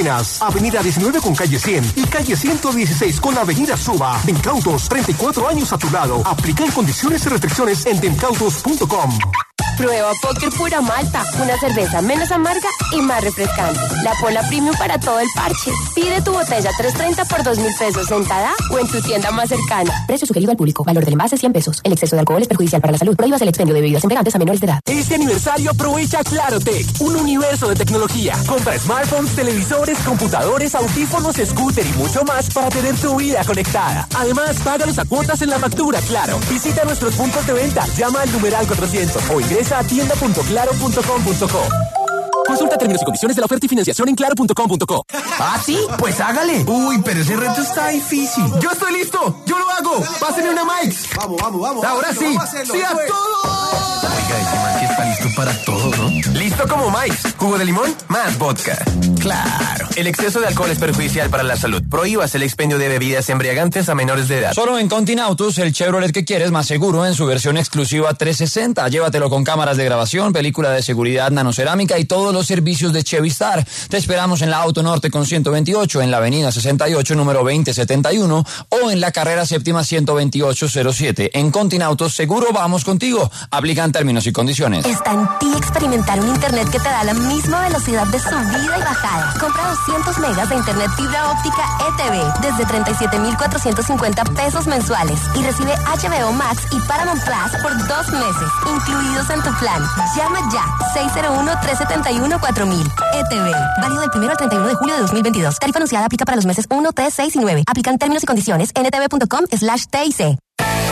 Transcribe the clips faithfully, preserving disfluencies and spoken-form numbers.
Arenas, Avenida diecinueve con calle cien y calle ciento dieciséis con Avenida Suba. Dencautos, treinta y cuatro años a tu lado. Aplican condiciones y restricciones en dencautos punto com. Prueba Póker Pura Malta, una cerveza menos amarga y más refrescante. La Pola Premium para todo el parche. Pide tu botella trescientos treinta por dos mil pesos en Tada o en tu tienda más cercana. Precio sugerido al público. Valor del envase cien pesos. El exceso de alcohol es perjudicial para la salud. Prohíbas el expendio de bebidas embriagantes a menores de edad. Este aniversario aprovecha Clarotech, un universo de tecnología. Compra smartphones, televisores, computadores, audífonos, scooter y mucho más para tener tu vida conectada. Además, págalos a cuotas en la factura, Claro. Visita nuestros puntos de venta, llama al numeral cuatrocientos o ingresa a tienda punto claro punto com punto co. Consulta términos y condiciones de la oferta y financiación en claro punto com punto co. ¿Ah, sí? Pues hágale. Uy, pero ese reto está difícil. Yo estoy listo. Yo lo hago. Páseme una Mike's. Vamos, vamos, vamos. Ahora sí. ¡Sí a todo! Oiga, ese man sí está listo para todo, ¿no? Listo como Mike's. Jugo de limón más vodka. Claro. El exceso de alcohol es perjudicial para la salud. Prohíbas el expendio de bebidas embriagantes a menores de edad. Solo en Continautos, el Chevrolet que quieres más seguro en su versión exclusiva trescientos sesenta. Llévatelo con cámaras de grabación, película de seguridad nanocerámica y todos los servicios de Chevy Star. Te esperamos en la Auto Norte con ciento veintiocho, en la avenida sesenta y ocho, número veinte setenta y uno, o en la carrera séptima ciento veintiocho cero siete. En Continautos, seguro vamos contigo. Aplican términos y condiciones. Está en ti experimentar un internet que te da la misma velocidad de subida y bajada. Compra doscientos megas de internet fibra óptica E T V desde treinta y siete mil cuatrocientos cincuenta pesos mensuales y recibe H B O Max y Paramount Plus por dos meses, incluidos en tu plan. Llama ya, seis cero uno, tres siete uno, cuatro mil. E T V, válido del primero al treinta y uno de julio de dos mil veintidós. Tarifa anunciada aplica para los meses uno, tres, seis y nueve. Aplican términos y condiciones en n t v punto com slash t i c.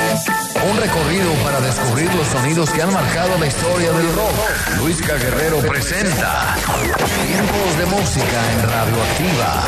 Un recorrido para descubrir los sonidos que han marcado la historia del rock. Luisca Guerrero presenta Tiempos de Música en Radioactiva.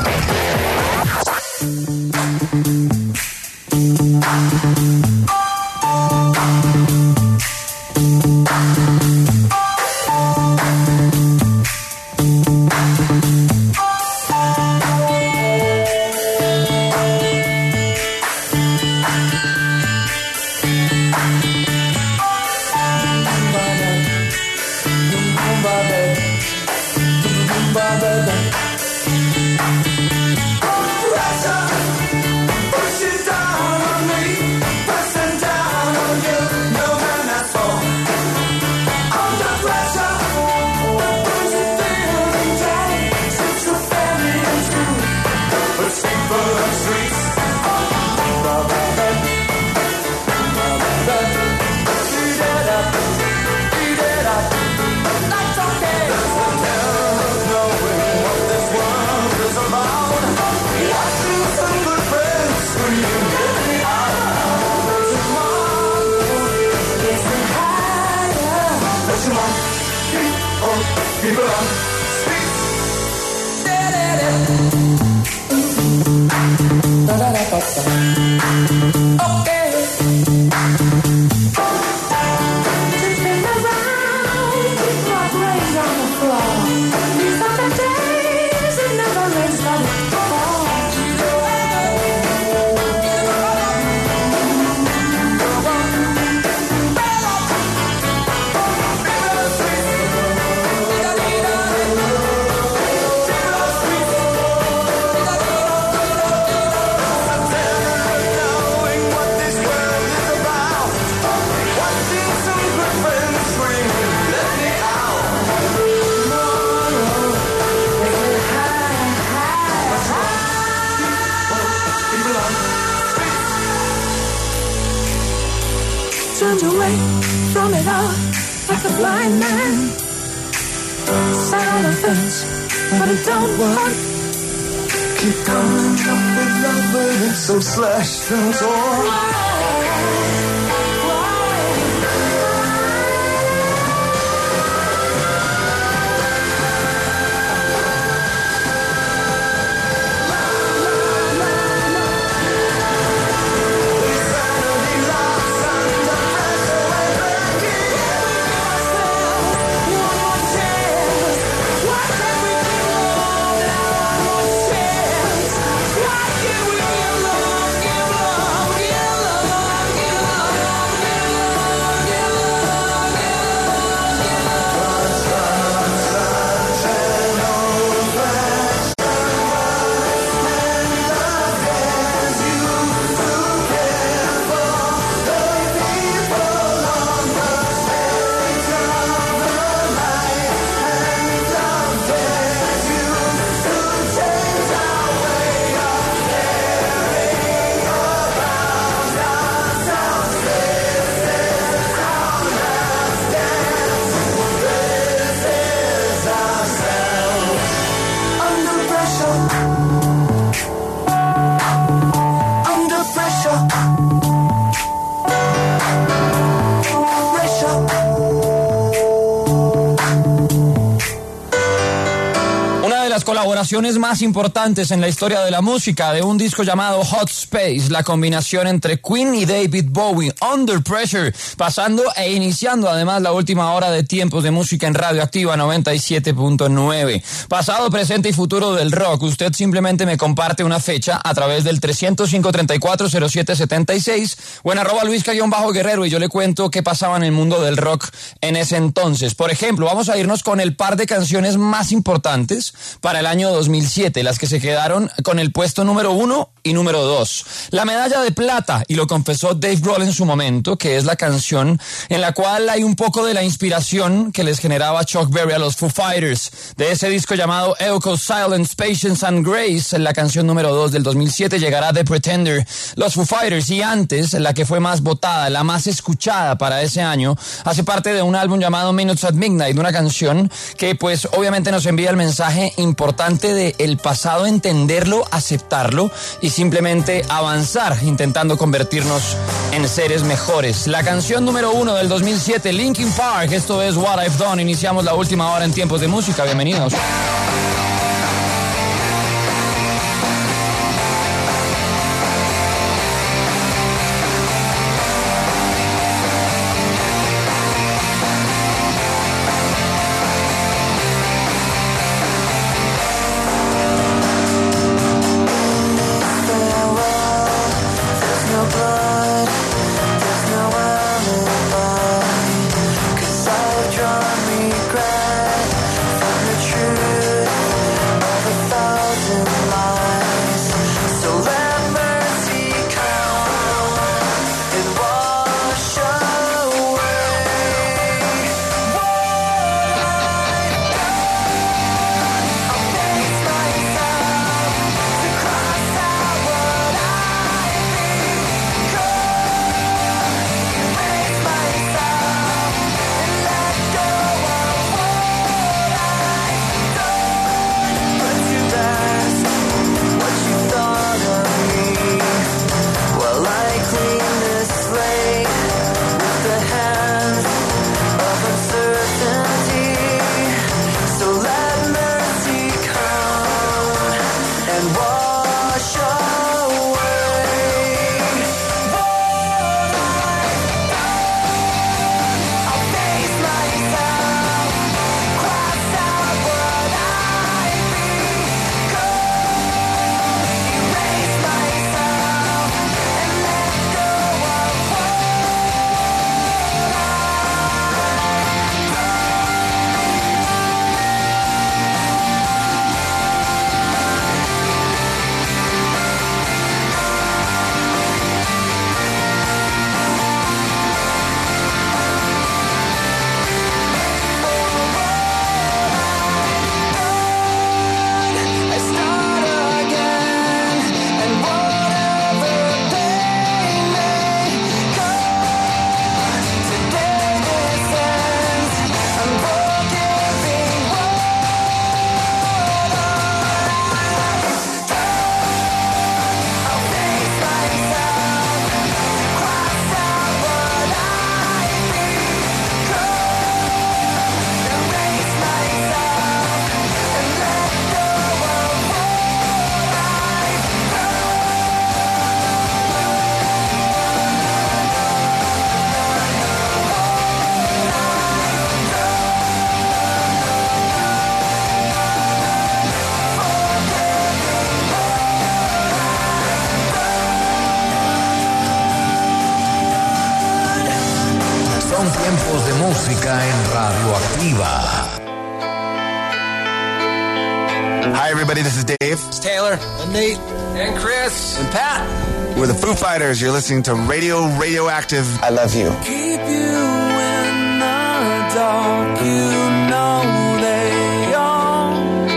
turned away from it all like a blind man. Sat on the fence, but it don't work. Keep coming up with love, but it's so slashed and torn. Under pressure. Las colaboraciones más importantes en la historia de la música, de un disco llamado Hot Space, la combinación entre Queen y David Bowie, Under Pressure, pasando e iniciando además la última hora de Tiempos de Música en Radioactiva noventa y siete punto nueve. Pasado, presente y futuro del rock. Usted simplemente me comparte una fecha a través del tres cero cinco, tres cuatro cero siete siete seis o en arroba luisca-guerrero y yo le cuento qué pasaba en el mundo del rock en ese entonces. Por ejemplo, vamos a irnos con el par de canciones más importantes para el año dos mil siete, las que se quedaron con el puesto número uno y número dos. La medalla de plata, y lo confesó Dave Grohl en su momento, que es la canción en la cual hay un poco de la inspiración que les generaba Chuck Berry a los Foo Fighters. De ese disco llamado Echo, Silence, Patience and Grace, la canción número dos del dos mil siete llegará The Pretender, los Foo Fighters. Y antes, la que fue más votada, la más escuchada para ese año, hace parte de un álbum llamado Minutes at Midnight, una canción que pues obviamente nos envía el mensaje importante de el pasado, entenderlo, aceptarlo y simplemente avanzar, intentando convertirnos en seres mejores. La canción número uno del dos mil siete, Linkin Park, esto es What I've Done. Iniciamos la última hora en Tiempos de Música, bienvenidos. Tiempos de Música en Radioactiva. Hi, everybody. This is Dave. It's Taylor. And Nate. And Chris. And Pat. We're the Foo Fighters. You're listening to Radio Radioactive. I love you. Keep you in the dark, you know they all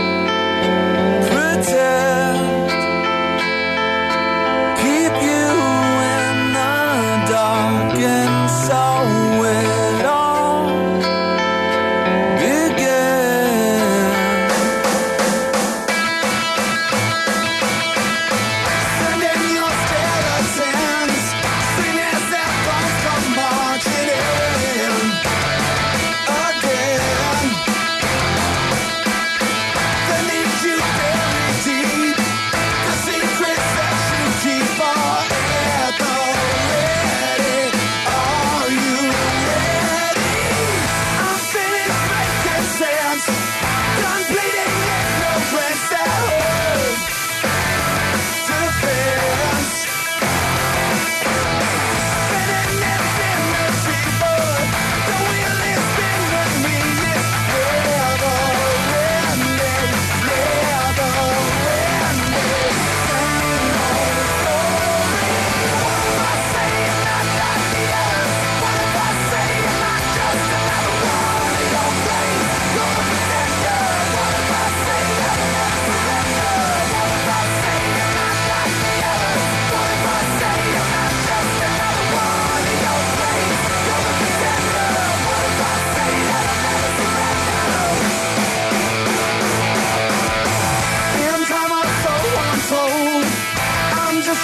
pretend. Keep you in the dark, and so it all began.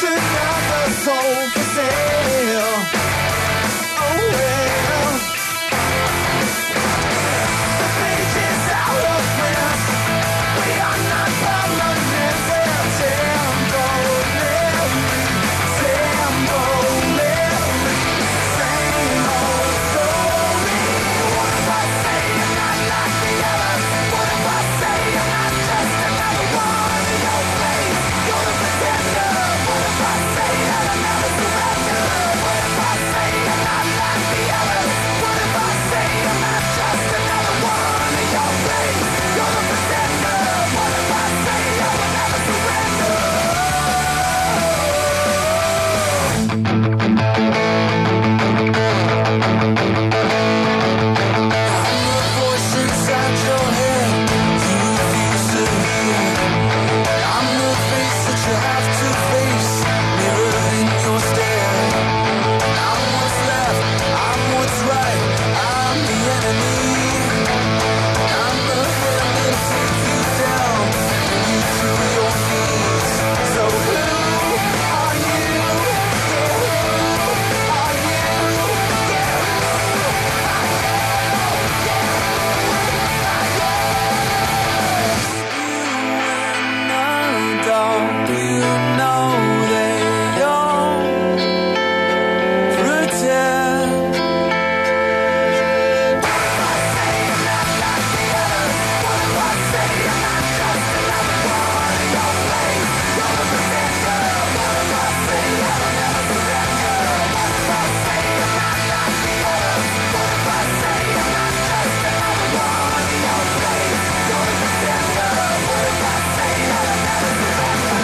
just another soul for sale. Oh well. The page is out of print. We are not permanent. Temporary, temporary. Same old story. What if I say you're not like the others? What if I say you're not just another one in your place? You're the pretender. What if I say that I never surrender? What if I say you're not like the others? What if I say you're not just another one in your place? You're the pretender. What if I say I will never surrender? Voice inside your head, you refuse to hear. I'm the face that you have to face, mirror in your stare. I'm what's left, I'm what's right, I'm the enemy. I'm the hand that takes you down, and you to your knees. So who are you? Yeah, who are you? Yeah, don't you know they don't pretend? What if I say I'm not like the others? What if I say I'm not just another one in your place? You're the pretender. What if I say I will never surrender? What if I say I'm not like the others? What if I say I'm not just another one in your place? You're the pretender. What if I say I will never surrender?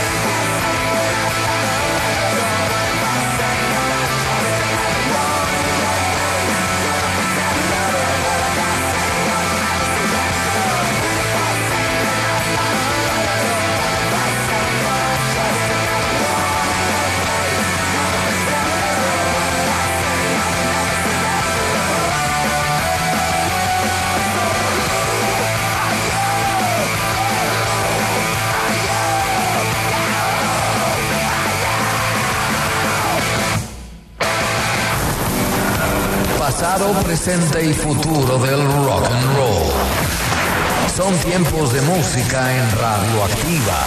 Pasado, presente y futuro del rock and roll. Son tiempos de música en Radioactiva.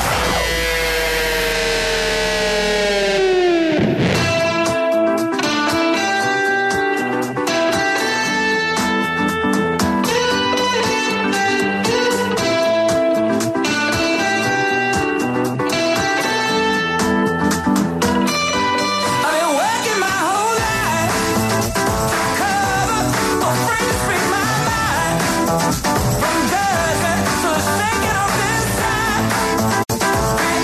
I've been working my whole life to cover or free my mind from dirt to shaking up inside.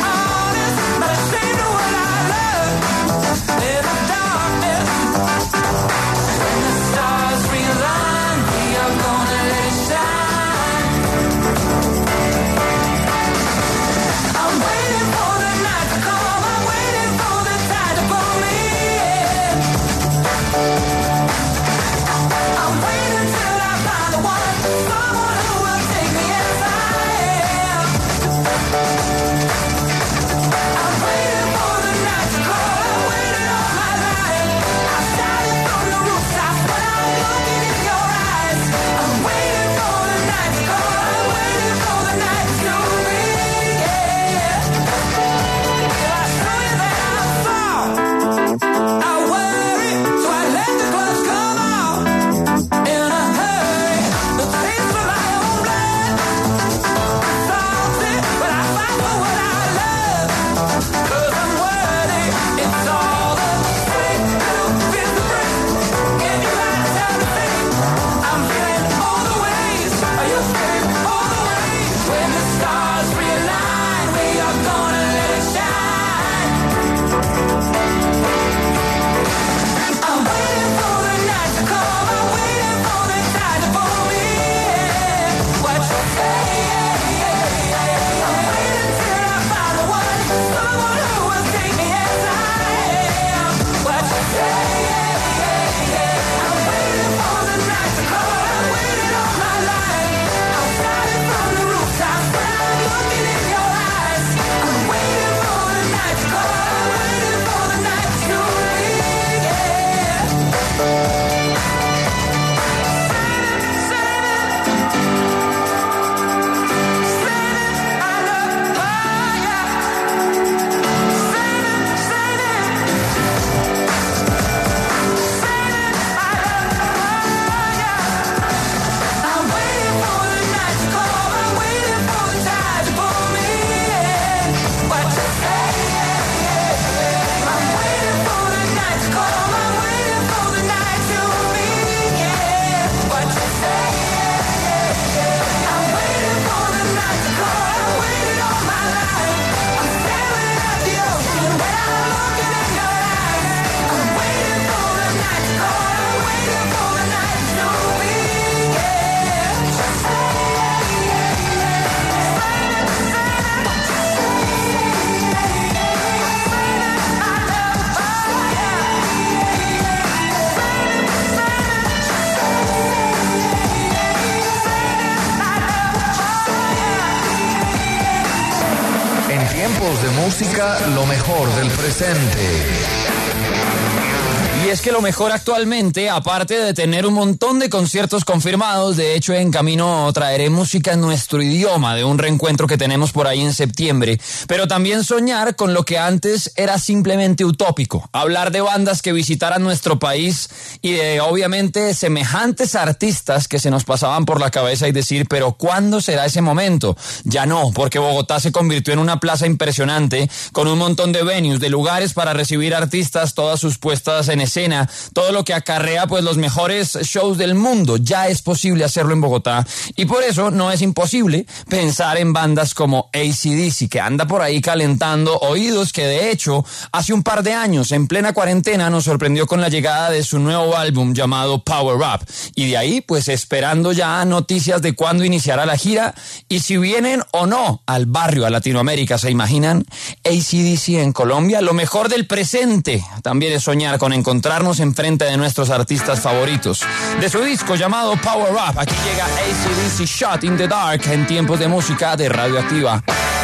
En tiempos de música, lo mejor del presente. Y es que lo mejor actualmente, aparte de tener un montón de conciertos confirmados, de hecho en camino traeré música en nuestro idioma de un reencuentro que tenemos por ahí en septiembre, pero también soñar con lo que antes era simplemente utópico, hablar de bandas que visitaran nuestro país y de obviamente semejantes artistas que se nos pasaban por la cabeza y decir, pero ¿cuándo será ese momento? Ya no, porque Bogotá se convirtió en una plaza impresionante con un montón de venues, de lugares para recibir artistas, todas sus puestas en escena, todo lo que acarrea pues los mejores shows del mundo. Ya es posible hacerlo en Bogotá y por eso no es imposible pensar en bandas como A C D C, que anda por ahí calentando oídos, que de hecho hace un par de años en plena cuarentena nos sorprendió con la llegada de su nuevo álbum llamado Power Up, y de ahí pues esperando ya noticias de cuándo iniciará la gira y si vienen o no al barrio, a Latinoamérica. ¿Se imaginan? A C D C en Colombia. Lo mejor del presente también es soñar con encontrarnos enfrente de nuestros artistas favoritos. De su disco llamado Power Up, aquí llega A C D C Shot in the Dark en tiempos de música de Radioactiva.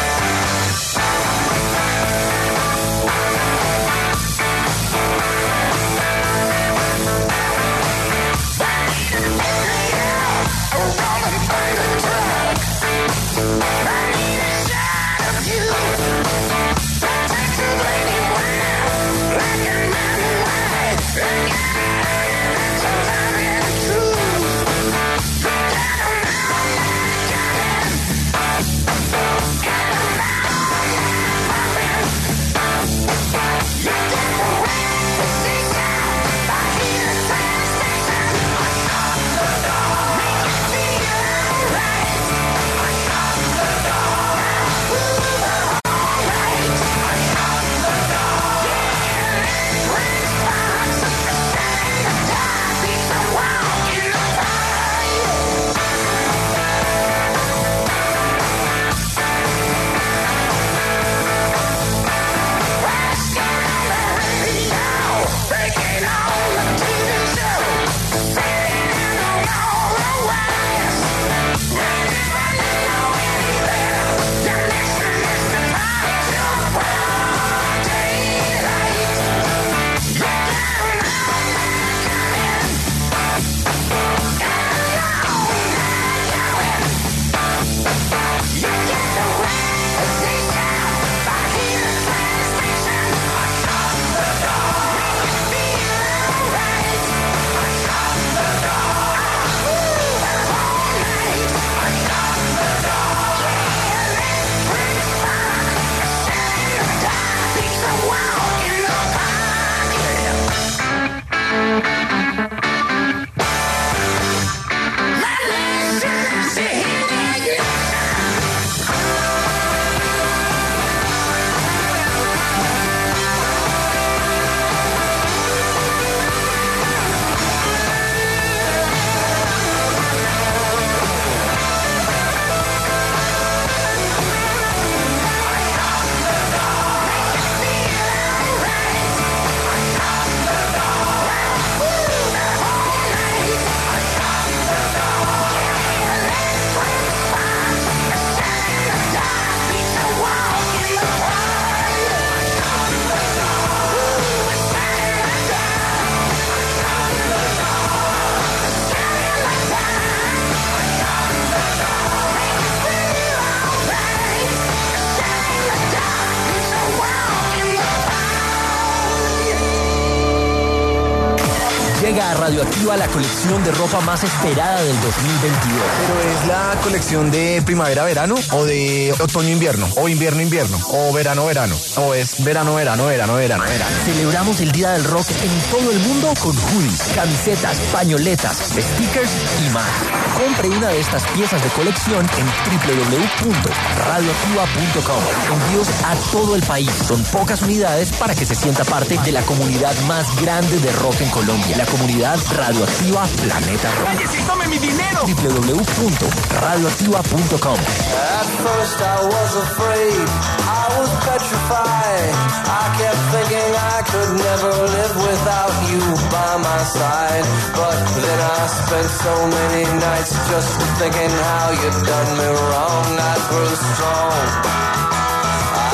Llega a Radioactiva la colección de ropa más esperada del dos mil veintidós. ¿Pero es la colección de primavera-verano o de otoño-invierno? ¿O invierno-invierno? ¿O verano-verano? ¿O es verano-verano, verano-verano, verano? Celebramos el Día del Rock en todo el mundo con hoodies, camisetas, pañoletas, stickers y más. Compre una de estas piezas de colección en doble u doble u doble u punto radioactiva punto com. Envíos a todo el país. Son pocas unidades para que se sienta parte de la comunidad más grande de rock en Colombia. La comunidad Radioactiva Planeta Rock. ¡Cállese, mi dinero! doble u doble u doble u punto radioactiva punto com. At first I was afraid, I was petrified. I kept thinking I could never live without you by my side. But then I spent so many nights just thinking how you'd done me wrong. I grew strong, I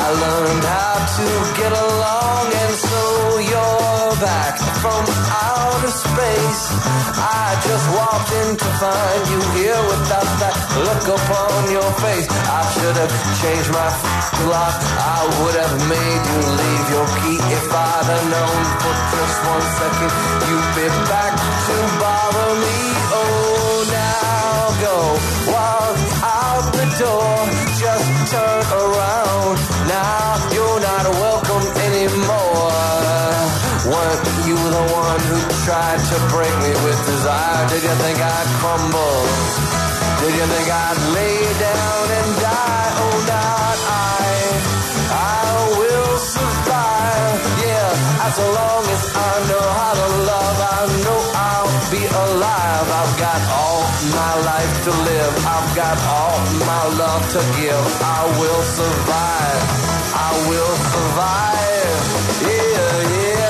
I learned how to get along, and so you're back from outer space. I just walked in to find you here without that look upon your face. I should have changed my lock. I would have made you leave your key if I'd have known for just one second you'd be back to bother me. Oh, now go walk out the door, just turn around. Now you're not welcome anymore. Weren't you the one who tried to break me with desire? Did you think I'd crumble? Did you think I'd lay down and die? Oh, not I. I will survive. Yeah, as long as I know how to love, I know I'll be alive. I've got all my life to live. I've got all my love to give. I will survive. I will survive. Yeah, yeah.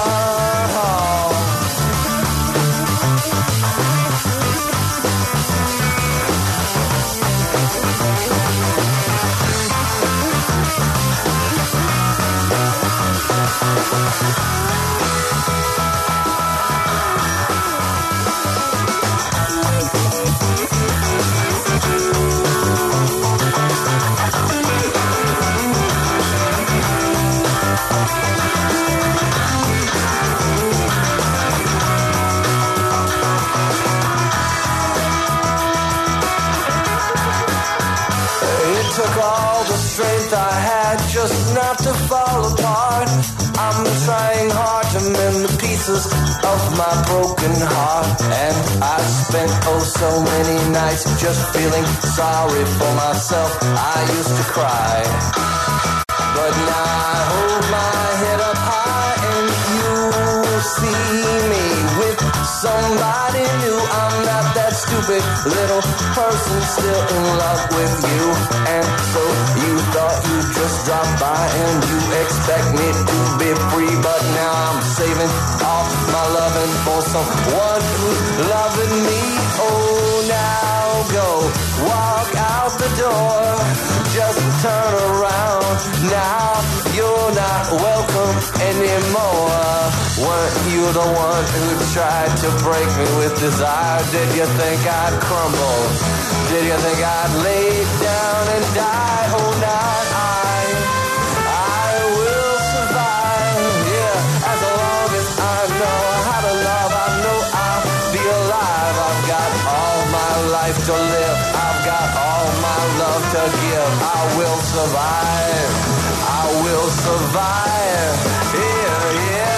Took all the strength I had just not to fall apart. I'm trying hard to mend the pieces of my broken heart, and I spent oh so many nights just feeling sorry for myself. I used to cry, but now I hold my head up high and you see me with somebody new. I'm not that stupid little person still in love with you. And so you thought you'd just drop by and you expect me to be free, but now I'm saving all my loving for someone who's loving me. Oh, now go walk out the door, just turn around. Now you're not welcome anymore. Weren't you the one who tried to break me with desire? Did you think I'd crumble? Did you think I'd lay down and die? Oh, not I. I will survive. Yeah, as long as I know how to love, I know I'll be alive. I've got all my life to live. I've got all my love to give. I will survive. I will survive. Yeah, yeah.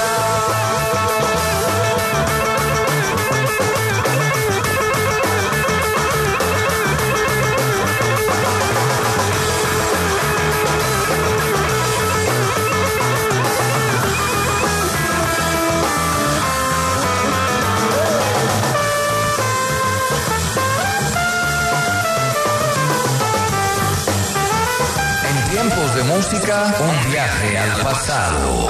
Tiempos de música, un viaje al pasado.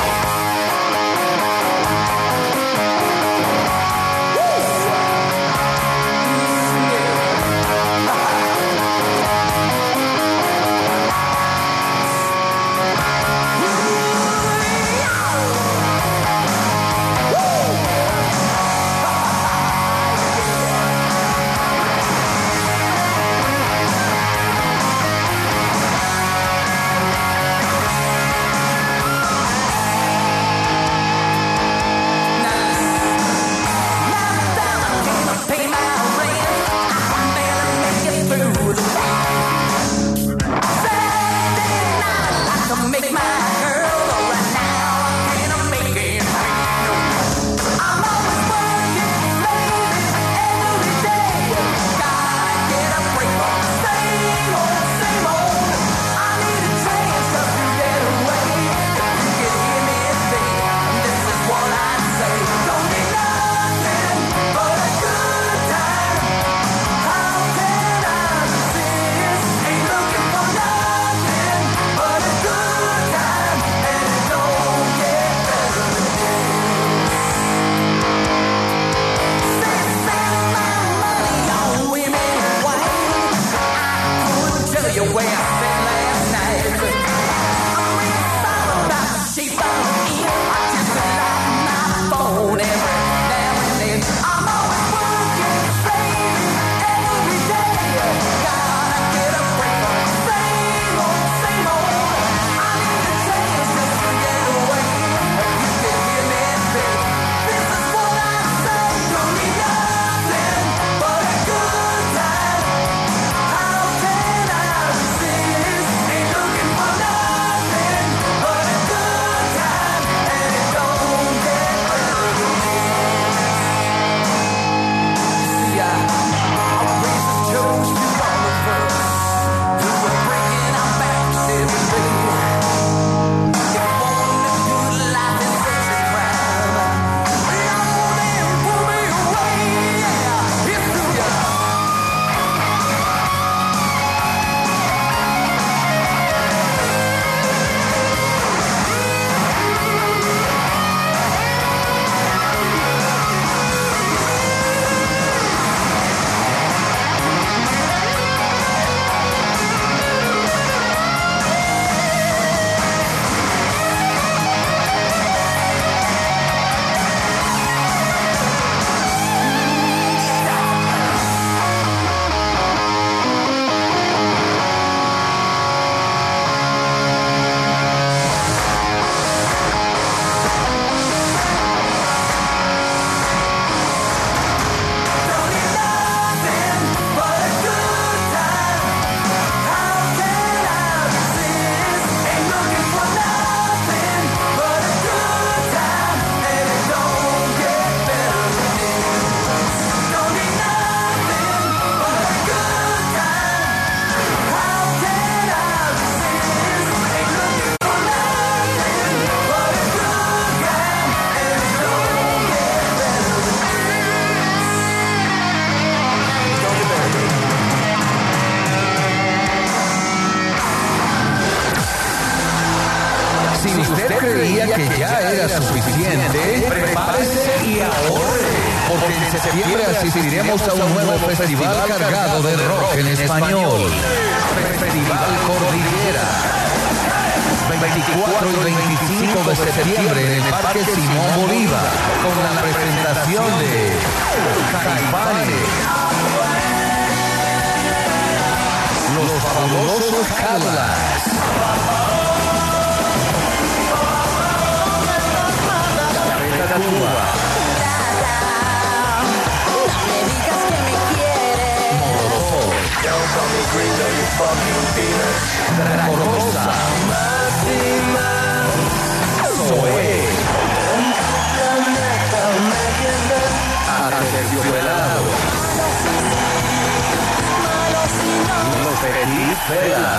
creía que ya era suficiente, prepárese y ahorre, porque en septiembre asistiremos a un nuevo festival cargado de rock en español. Festival Cordillera. veinticuatro y veinticinco de septiembre en el Parque Simón Bolívar, con la presentación de Caifanes, Los Fabulosos Cadillacs, Café Tacuba, Draco Rosa, Zoé, Aterciopelado, Los Petit Fela,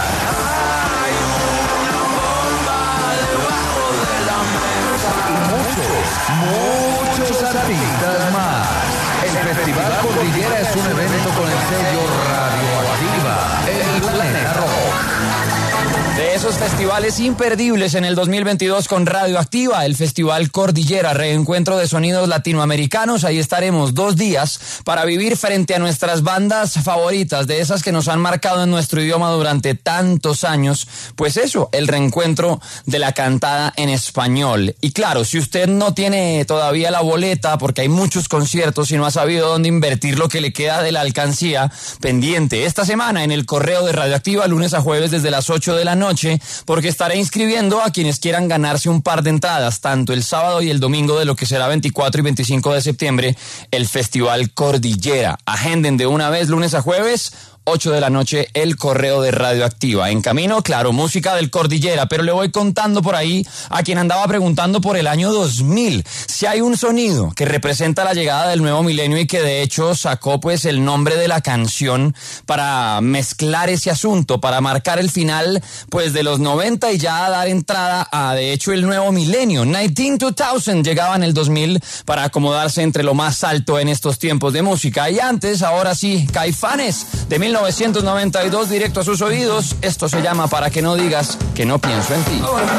y muchos, muchos artistas más. El Festival Cordillera es un evento con el sello Radioactiva, el Planeta Rock. De esos festivales imperdibles en el dos mil veintidós con Radioactiva, el Festival Cordillera, reencuentro de sonidos latinoamericanos. Ahí estaremos dos días para vivir frente a nuestras bandas favoritas, de esas que nos han marcado en nuestro idioma durante tantos años. Pues eso, el reencuentro de la cantada en español. Y claro, si usted no tiene todavía la boleta, porque hay muchos conciertos y no ha sabido dónde invertir lo que le queda de la alcancía, pendiente esta semana en el correo de Radioactiva, lunes a jueves desde las ocho de la noche. Noche, porque estaré inscribiendo a quienes quieran ganarse un par de entradas, tanto el sábado y el domingo de lo que será veinticuatro y veinticinco de septiembre, el Festival Cordillera. Agenden de una vez, lunes a jueves, ocho de la noche, el correo de Radioactiva. En camino, claro, música del Cordillera, pero le voy contando por ahí a quien andaba preguntando por el año dos mil. Si hay un sonido que representa la llegada del nuevo milenio y que de hecho sacó pues el nombre de la canción para mezclar ese asunto, para marcar el final pues de los noventa y ya dar entrada a de hecho el nuevo milenio. nineteen two thousand llegaba en el dos mil para acomodarse entre lo más alto en estos tiempos de música. Y antes, ahora sí, Caifanes de mil novecientos noventa y dos, directo a sus oídos. Esto se llama Para que no digas que no pienso en ti.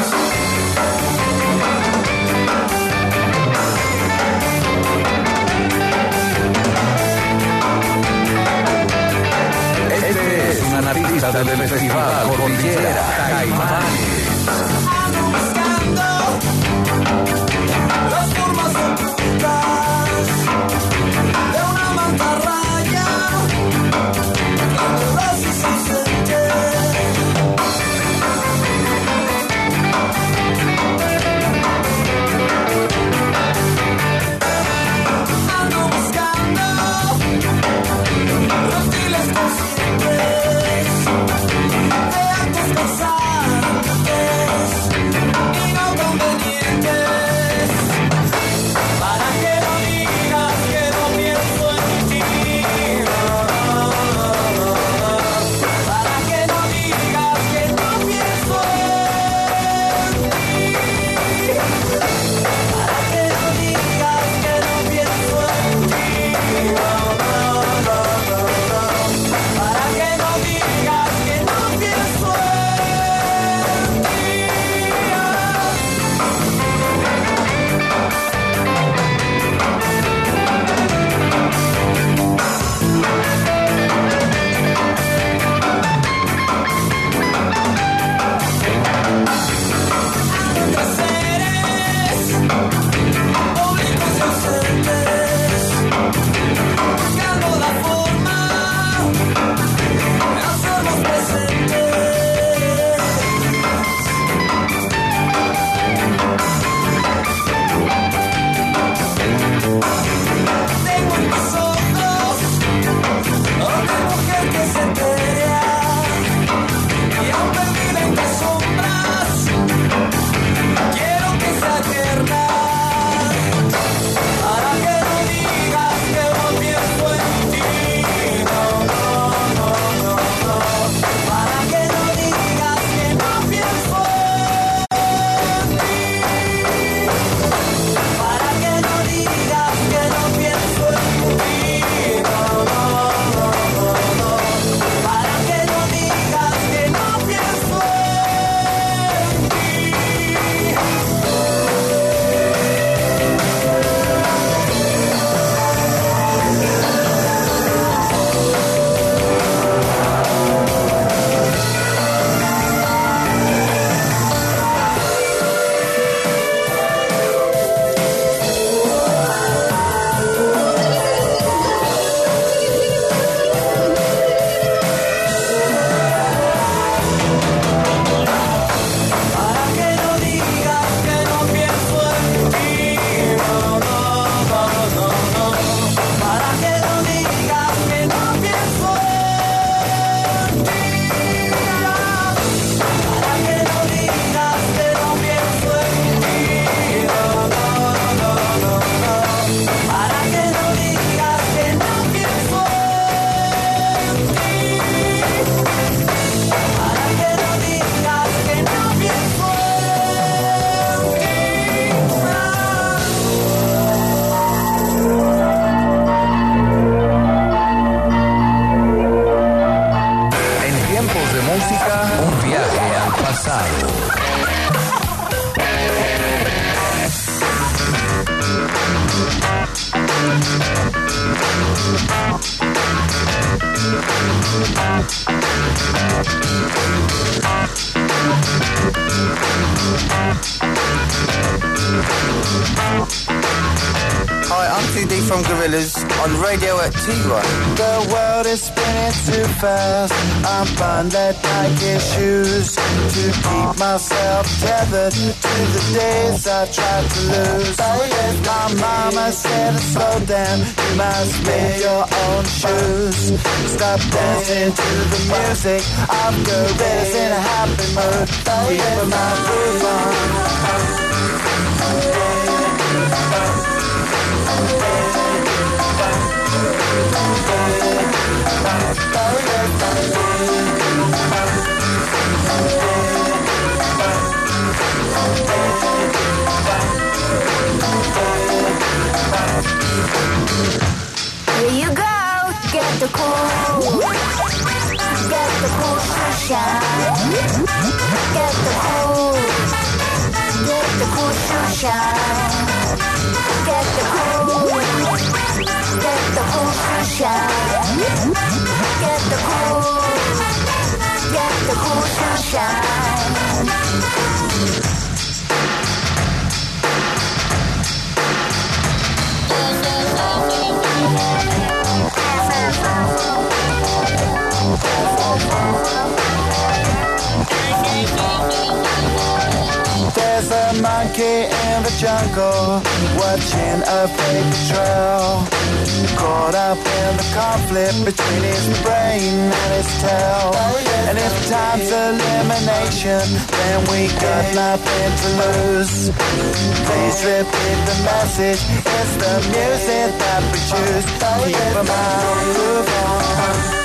Este es una artista del Festival Cordillera, Caifanes. Las formas ocultas de una mantarraya, así se siente. Ando buscando reptiles conscientes de actos pasados. Hi, I'm two D from Gorillaz on radio at T-Rock. The world is spinning too fast. I'm buying that Nike shoes to keep myself tethered to the days I tried to lose. My mama said, slow down, you must make your own shoes. Stop dancing to the music of Gorillaz in a happy mood. Keep my groove on. Here you go, get the cool, get the cool sunshine, get the cool, get the cool sunshine, get the cool, get the cool sunshine, get the cool, get the cool sunshine. There's a monkey in the jungle watching a paper trail, caught up in the conflict between his brain and his tail. And if time's elimination, then we got nothing to lose. Please repeat the message, it's the music that we choose. Keep 'em out, move on.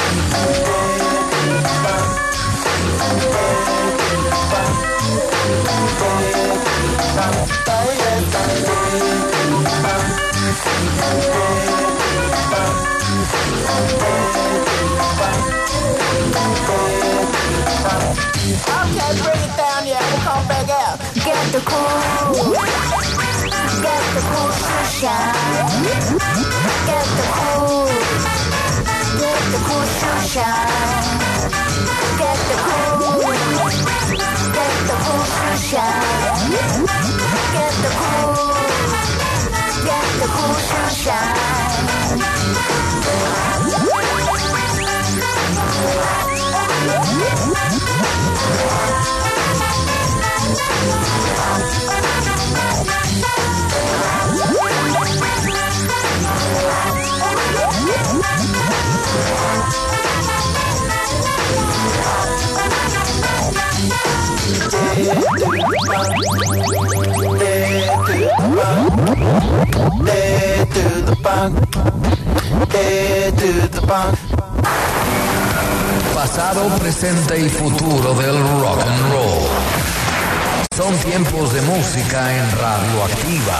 Okay, bring it down, yeah, we'll come back out. Get the cool, get the cool sunshine, get the cool, get the cool sunshine, get the cool, get the cool sunshine, get the cool, get the cool sunshine. Pasado, presente y futuro del rock and roll. Son tiempos de música en Radioactiva.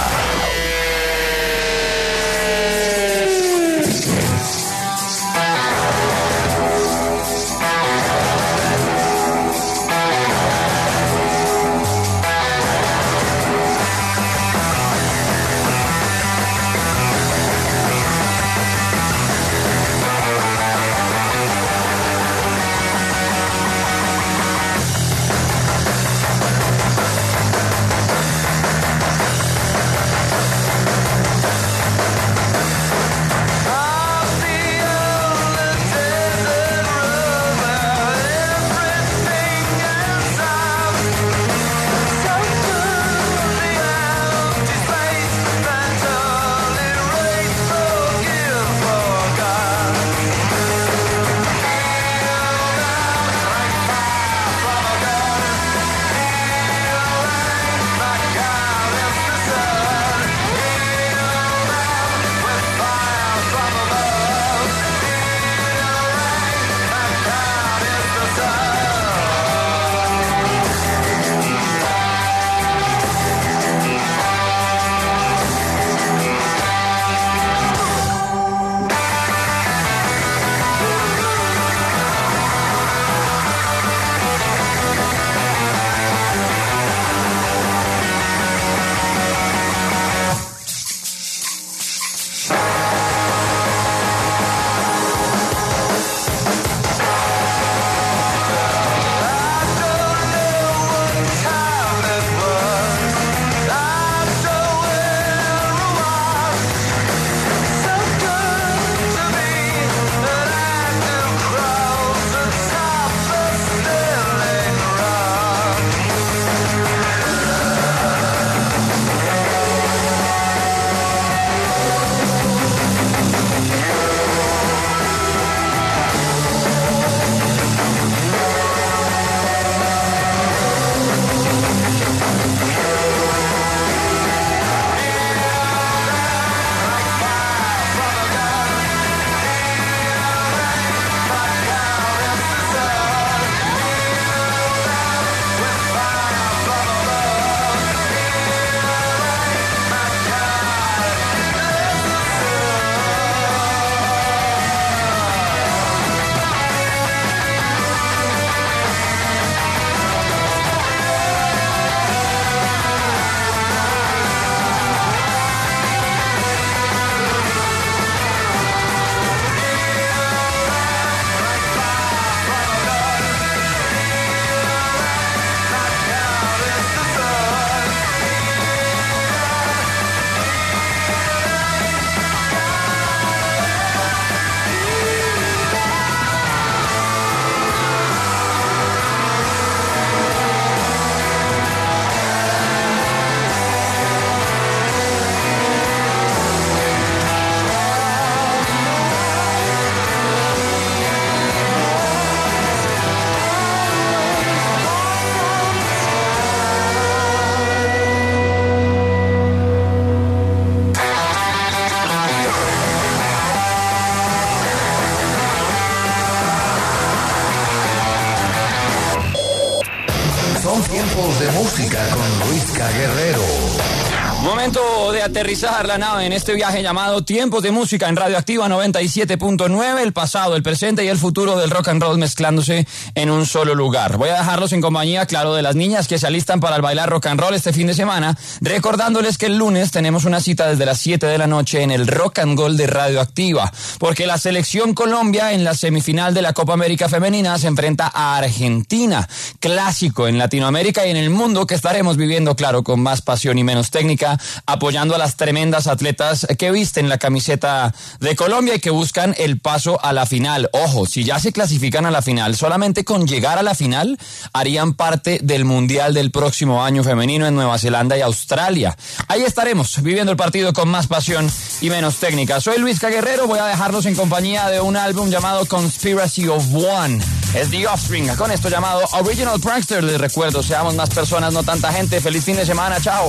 música con Luisca Guerrero. Momento de aterrizar la nave en este viaje llamado Tiempos de Música en Radioactiva noventa y siete punto nueve, el pasado, el presente y el futuro del rock and roll mezclándose en un solo lugar. Voy a dejarlos en compañía, claro, de las niñas que se alistan para el bailar rock and roll este fin de semana, recordándoles que el lunes tenemos una cita desde las siete de la noche en el Rock and Roll de Radioactiva, porque la selección Colombia en la semifinal de la Copa América Femenina se enfrenta a Argentina, clásico en Latinoamérica y en el mundo que estaremos viviendo, claro, con más pasión y menos técnica, apoyando a las tremendas atletas que visten la camiseta de Colombia y que buscan el paso a la final. Ojo, si ya se clasifican a la final, solamente con llegar a la final harían parte del Mundial del próximo año femenino en Nueva Zelanda y Australia. Ahí estaremos viviendo el partido con más pasión y menos técnica. Soy Luisca Guerrero, voy a dejarlos en compañía de un álbum llamado Conspiracy of One. Es The Offspring, con esto llamado Original Prankster. Les recuerdo, seamos más personas, no tanta gente. Feliz fin de semana, chao.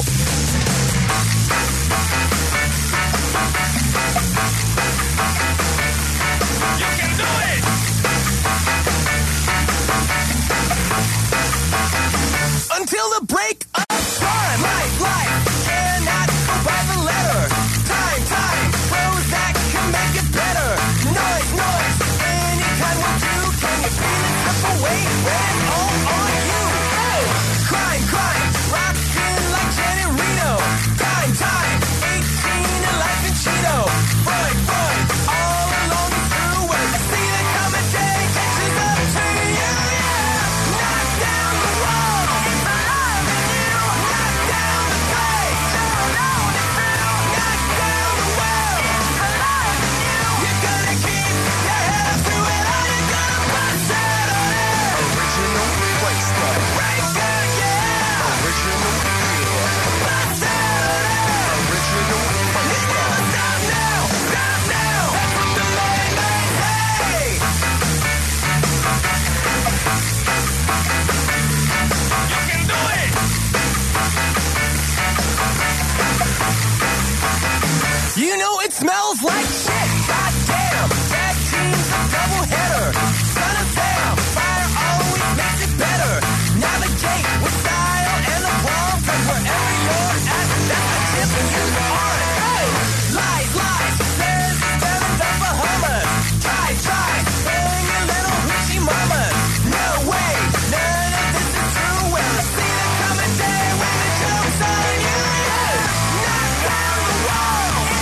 Until the break of time, life, life cannot go by the letter. Time, time, Prozac can make it better. Noise, noise, any kind will do. Can you feel it slip away? Ran all on you. Hey, crime, crime, rockin' like Janet Reno. Time, time, eighteen and life in Chino. Fun, fun, all along the through. When you see the coming day catches up to you, yeah. Knock down the wall. You know it smells like shit, goddamn. Tag team's a doubleheader. Son of Sam, fire always makes it better. Navigate with style and aplomb, 'cause wherever you're at, that's the tip you are. Hey, lies, lies, there's seven of Bahamas. Try, try, bring your little witchy mama. No way, none of this is true. Well, I see the coming day when the joke's on you. Hey, knock down the wall.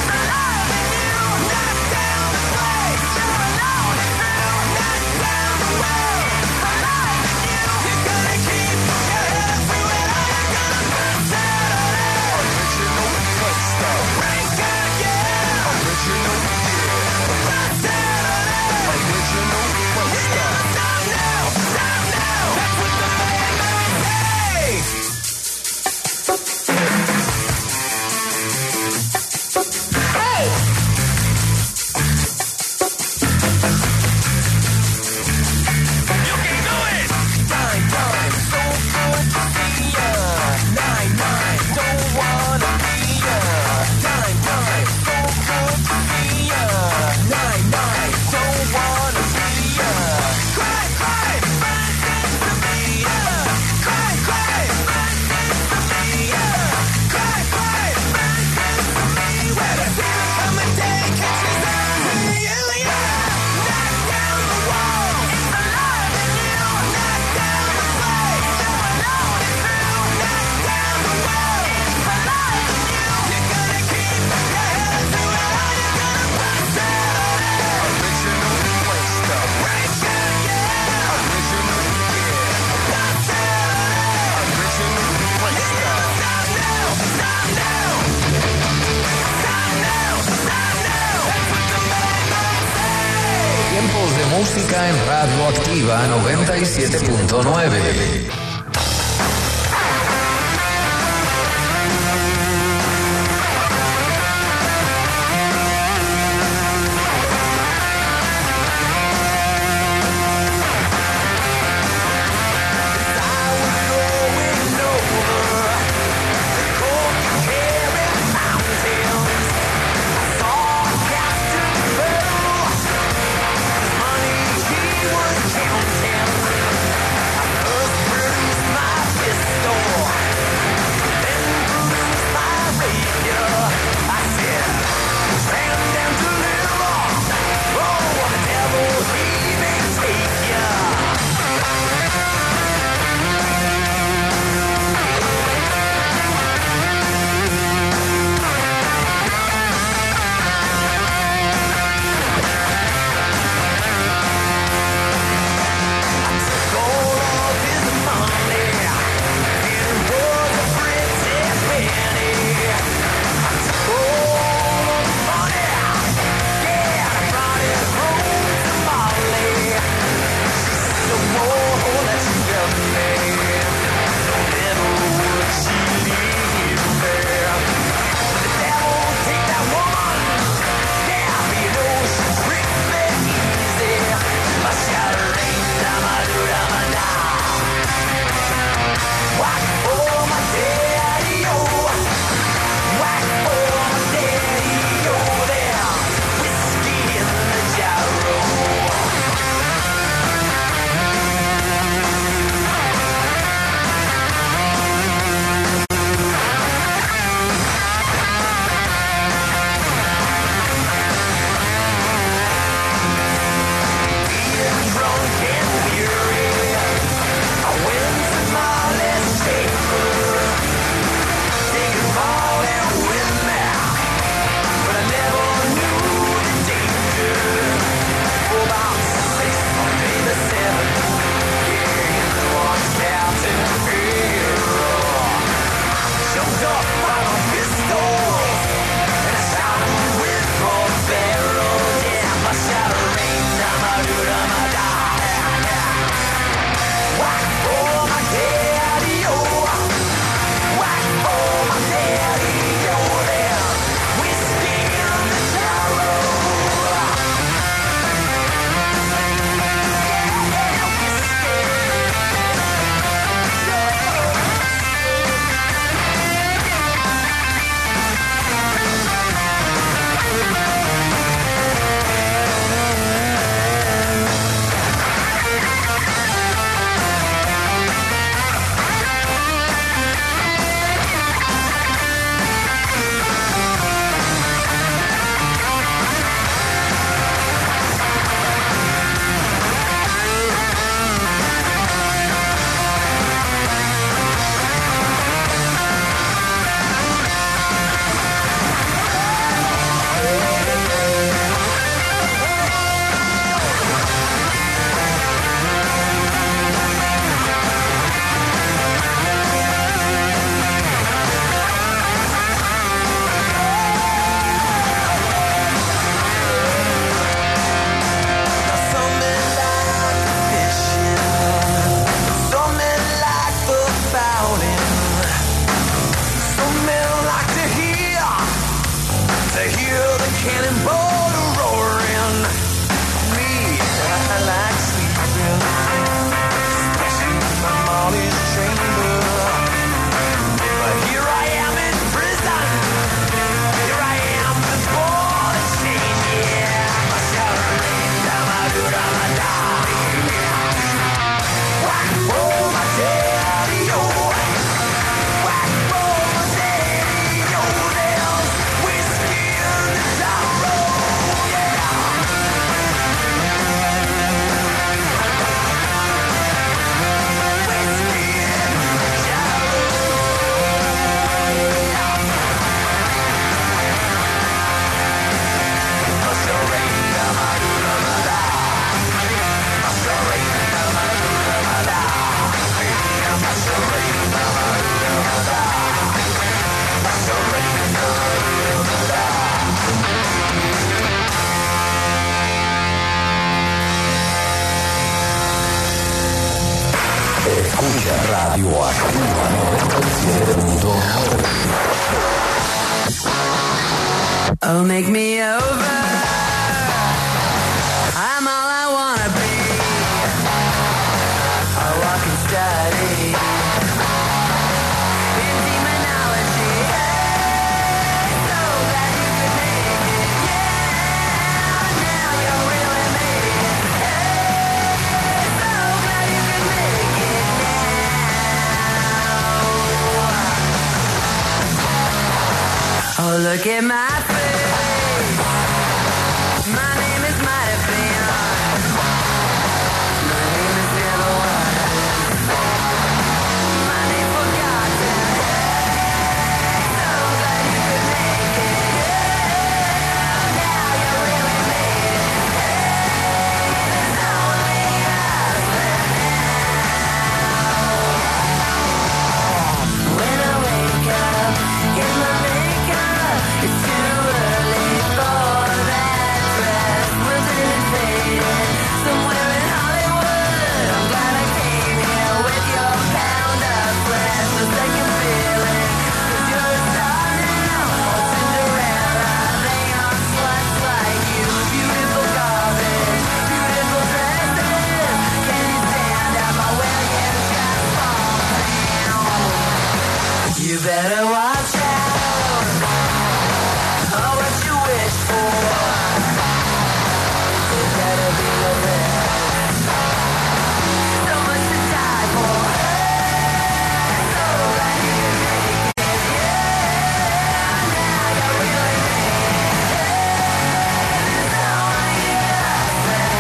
Música en Radioactiva noventa y siete punto nueve. Money he was counting. Oh, make me over. I'm all I wanna be. A walking study in demonology. Hey, so glad you could make it. Yeah, now you really made it. Hey, so glad you could make it now. Oh, look at my better watch out. Oh, what you wish for. It better be the best. So much to die for. Hey, so glad you can make it. Yeah, now you really made it. Hey, it's only us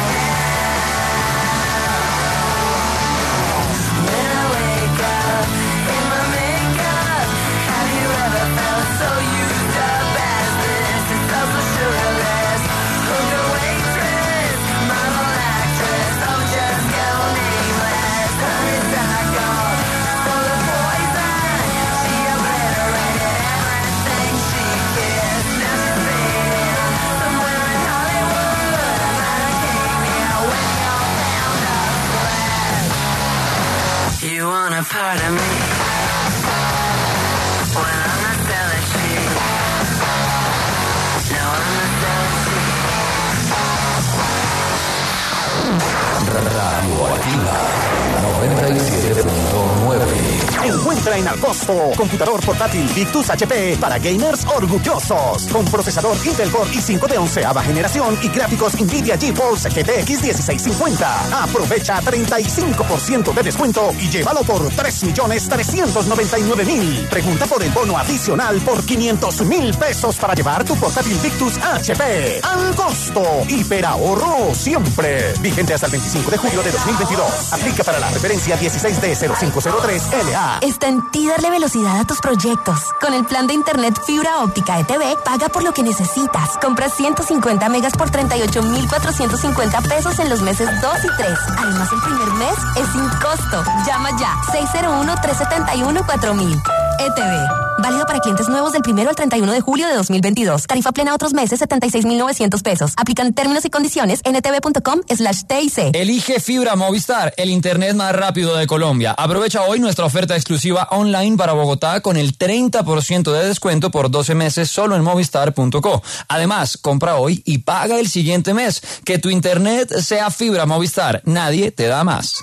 now. When I wake up in my makeup, have you ever felt so used up as this? It's so sugarless. Hooker waitress, model actress, oh just go nameless. Honeysuckle, full of poison. She obliterated everything she kissed. Now she's fading somewhere in Hollywood. I came here when you're found up flat. You want a part of me? When I'm not selling shit. No, I'm not selling shit. Radio Activa noventa y siete punto nueve. Encuentra en Alcosto computador portátil Victus H P para gamers orgullosos con procesador Intel Core i cinco de onceava generación y gráficos Nvidia GeForce G T X dieciséis cincuenta. Aprovecha treinta y cinco por ciento de descuento y llévalo por tres millones trescientos noventa y nueve mil. Pregunta por el bono adicional por quinientos mil pesos para llevar tu portátil Victus H P. Alcosto, hiperahorro siempre. Vigente hasta el veinticinco de julio de dos mil veintidós. Aplica para la referencia dieciséis D cero cinco cero tres L A. Está en ti darle velocidad a tus proyectos. Con el plan de internet fibra óptica E T V, paga por lo que necesitas. Compra ciento cincuenta megas por treinta y ocho mil cuatrocientos cincuenta pesos en los meses dos y tres. Además, el primer mes es sin costo. Llama ya seis cero uno, tres siete uno, cuatro mil. E T V. Válido para clientes nuevos del primero al treinta y uno de julio de dos mil veintidós. Tarifa plena otros meses, setenta y seis mil novecientos pesos. Aplican términos y condiciones en etv.com slash TIC. Elige Fibra Movistar, el internet más rápido de Colombia. Aprovecha hoy nuestra oferta exclusiva online para Bogotá con el treinta por ciento de descuento por doce meses solo en movistar punto co. Además, compra hoy y paga el siguiente mes. Que tu internet sea Fibra Movistar. Nadie te da más.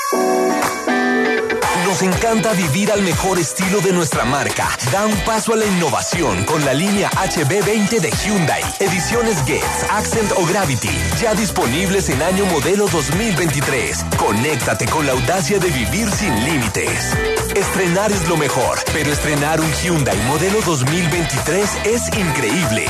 Nos encanta vivir al mejor estilo de nuestra marca. Da un paso a la innovación con la línea H B veinte de Hyundai. Ediciones Getz, Accent o Gravity. Ya disponibles en año modelo dos mil veintitrés. Conéctate con la audacia de vivir sin límites. Estrenar es lo mejor, pero estrenar un Hyundai modelo dos mil veintitrés es increíble.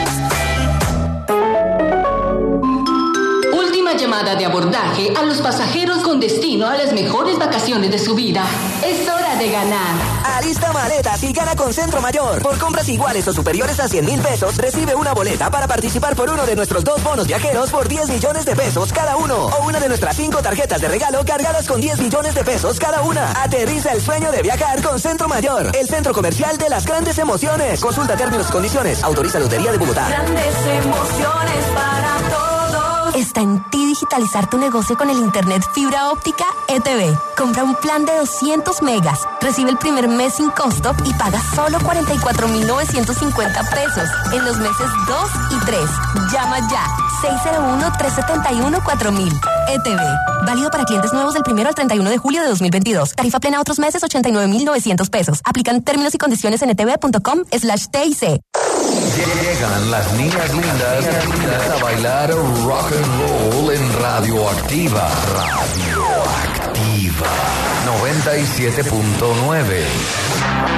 Llamada de abordaje a los pasajeros con destino a las mejores vacaciones de su vida. Es hora de ganar. Alista maletas y gana con Centro Mayor. Por compras iguales o superiores a cien mil pesos, recibe una boleta para participar por uno de nuestros dos bonos viajeros por diez millones de pesos cada uno. O una de nuestras cinco tarjetas de regalo cargadas con diez millones de pesos cada una. Aterriza el sueño de viajar con Centro Mayor, el centro comercial de las grandes emociones. Consulta términos y condiciones. Autoriza Lotería de Bogotá. Grandes emociones para todos. Está en ti digitalizar tu negocio con el Internet fibra óptica E T V. Compra un plan de doscientos megas, recibe el primer mes sin costo y paga solo cuarenta y cuatro mil novecientos cincuenta pesos en los meses dos y tres. Llama ya, seis cero uno, tres siete uno, cuatro mil. E T V. Válido para clientes nuevos del primero al treinta y uno de julio de dos mil veintidós. Tarifa plena otros meses, ochenta y nueve mil novecientos pesos. Aplican términos y condiciones en etv.com slash TIC. Llegan las niñas lindas, lindas a bailar rock and roll en Radioactiva. Radioactiva noventa y siete punto nueve.